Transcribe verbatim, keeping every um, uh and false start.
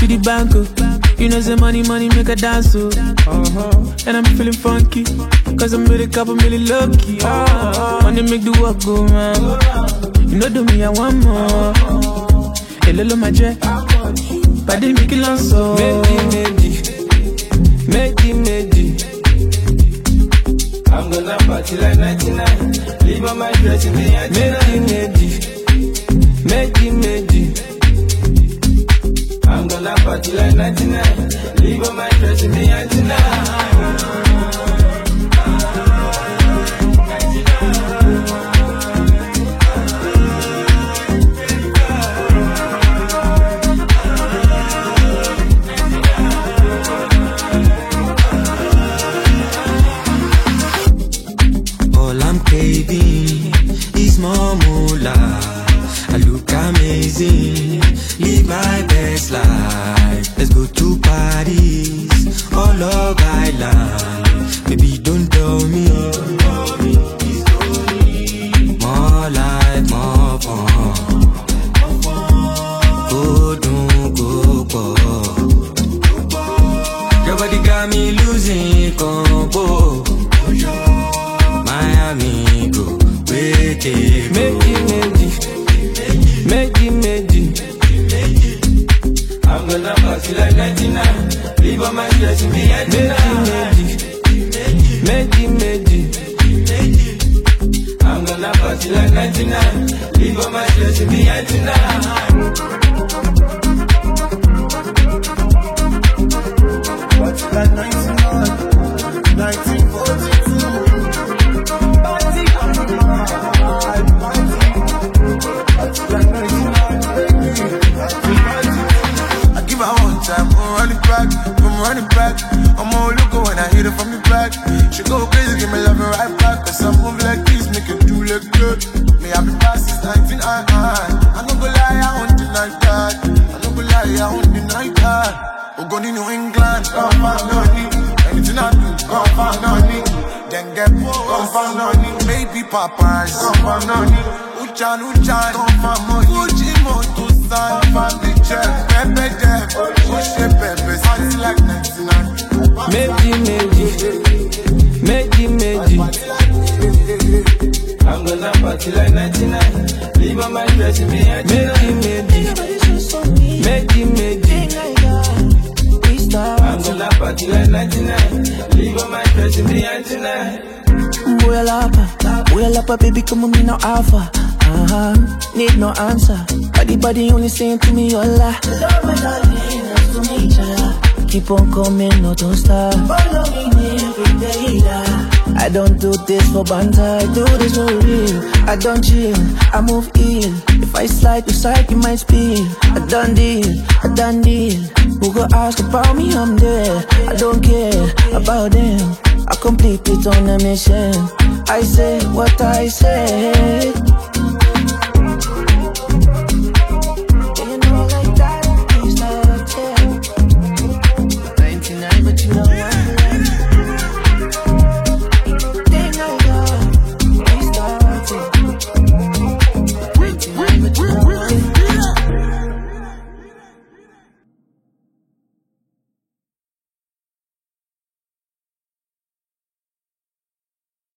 the bank, oh. You know, say money, money make a dance, oh. Uh-huh. And I'm feeling funky, cause I'm with a couple million lucky. Uh-huh. Money make the work go round. You know, do me, I want more. Hey, lolo, my jet. Body make it long, so. Meji, meji. Meji, meji. I'm gonna party like ninety-nine. Leave all my dress in the antenna. Meji, meji. Meji, meji. I'm gonna party like ninety-nine. Leave all my dress in the antenna. Baby, it's more moolah. I look amazing. Live my best life. Let's go to Paris or Love Island. Baby, don't tell me. More life, more fun. Go, don't go, go. Your body got me losing control. Amigo, wait, Meji, meji, meji, meji. I'm gonna party like ninety-nine. Leave all my stress in the antenna. Meji, meji, meji. I'm gonna party like ninety-nine. Leave all my stress in the antenna. Party like ninety-nine, nineteen forty-two. I'm running back, I'm all looking when I hit it from the back. She go crazy, give me love and right back. Cause I move like this, make it do look good. Me I been past since nineteen, I, I I don't go lie, I won't deny that. I don't go lie, I won't deny that. We're going to New England, come find money. Anything I do, come find money. Then get more, come find money. Maybe Popeyes, come find money. Uchan, Uchan, come find money. Fuji Moto San, family check. Pepe Jeff, push it, Pepe. Party like ninety-nine. Meji, meji, meji, meji. I'm gonna party like ninety-nine. Leave all my dress in the antenna. Meji, meji, meji, meji. I'm gonna party like ninety-nine. Leave all my dress in the antenna. Boy, lapa, boy, lapa, baby, come on, me no alpha. Uh-huh, need no answer. Body, body only saying to me, hola. Love my darling, nice to meet ya. Keep on coming, no, don't stop. Follow me every day, yeah. I don't do this for banter, I do this for real. I don't chill, I move ill. If I slide to side, you might spill. I done deal, I done deal. Who go ask about me, I'm there. I don't care about them. I complete it on a mission. I say what I say.